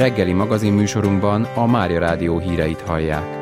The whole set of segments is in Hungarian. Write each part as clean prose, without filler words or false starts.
Reggeli magazinműsorunkban a Mária Rádió híreit hallják.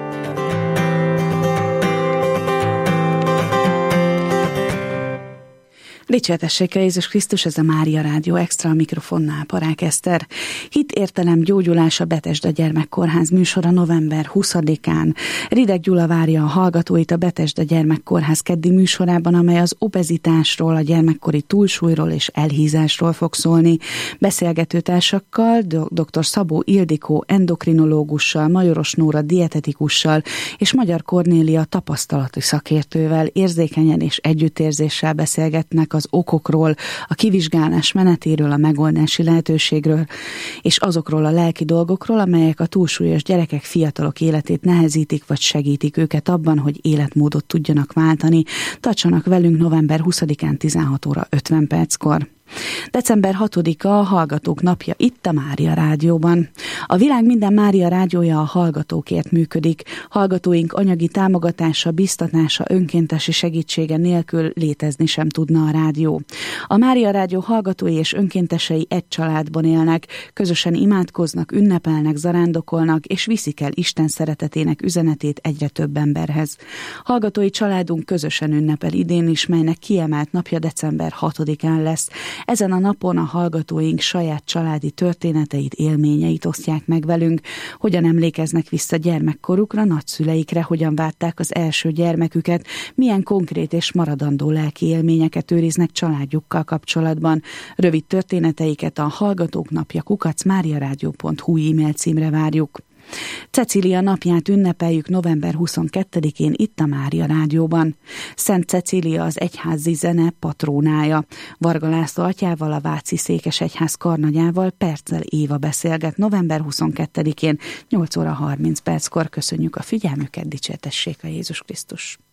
Dicsértessék Jézus Krisztus, ez a Mária Rádió Extra, a mikrofonnál Parák Eszter. Hit, értelem, gyógyulás, a Betesda Gyermekkórház műsora november 20-án. Rideg Gyula várja a hallgatóit a Betesda Gyermekkórház keddi műsorában, amely az obezitásról, a gyermekkori túlsúlyról és elhízásról fog szólni. Beszélgetőtársakkal, dr. Szabó Ildikó endokrinológussal, Majoros Nóra dietetikussal és Magyar Kornélia tapasztalati szakértővel érzékenyen és együttérzéssel beszélgetnek az okokról, a kivizsgálás menetéről, a megoldási lehetőségről, és azokról a lelki dolgokról, amelyek a túlsúlyos gyerekek, fiatalok életét nehezítik, vagy segítik őket abban, hogy életmódot tudjanak váltani. Tartsanak velünk november 20-án 16 óra 50 perckor. December 6-a a Hallgatók napja itt a Mária Rádióban. A világ minden Mária Rádiója a hallgatókért működik. Hallgatóink anyagi támogatása, biztatása, önkéntesi segítsége nélkül létezni sem tudna a rádió. A Mária Rádió hallgatói és önkéntesei egy családban élnek, közösen imádkoznak, ünnepelnek, zarándokolnak, és viszik el Isten szeretetének üzenetét egyre több emberhez. Hallgatói családunk közösen ünnepel idén is, melynek kiemelt napja december 6-án lesz. Ezen a napon a hallgatóink saját családi történeteit, élményeit osztják meg velünk, hogyan emlékeznek vissza gyermekkorukra, nagyszüleikre, hogyan várták az első gyermeküket, milyen konkrét és maradandó lelki élményeket őriznek családjukkal kapcsolatban. Rövid történeteiket a Hallgatók napja @mariaradio.hu e-mail címre várjuk. Cecília napját ünnepeljük november 22-én itt a Mária Rádióban. Szent Cecília az egyházi zene patrónája. Varga László atyával, a Váci Székesegyház karnagyával Perccel Éva beszélget november 22-én 8 óra 30 perckor. Köszönjük a figyelmüket, dicsértessék a Jézus Krisztus!